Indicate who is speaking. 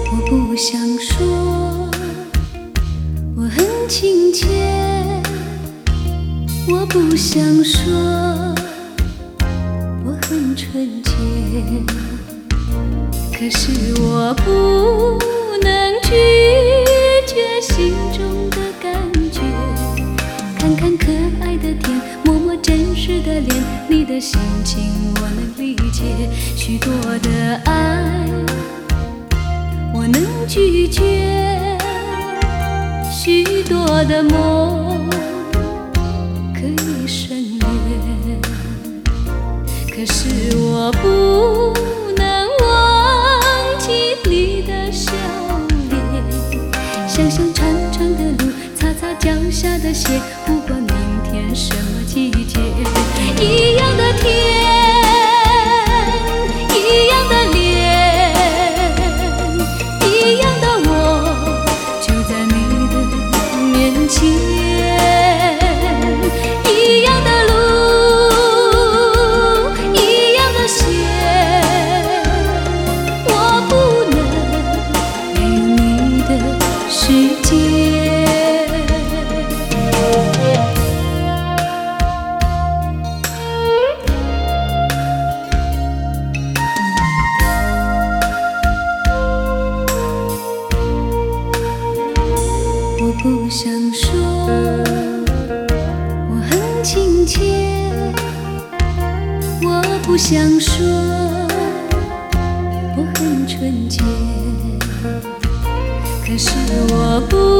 Speaker 1: 我不想说我很亲切，我不想说我很纯洁，可是我不能拒绝心中的感觉。看看可爱的天，摸摸真实的脸，你的心情我能理解。许多的爱我能拒绝，许多的梦可以省略，可是我不能忘记你的笑脸。想想长长的路，擦擦脚下的鞋，不管明天什么季节，一样的天，一样的脸，一样的我，就在你的面前。一样的路，一样的鞋，我不能没有你的世界。我不想说我很亲切，我不想说我很纯洁，可是我不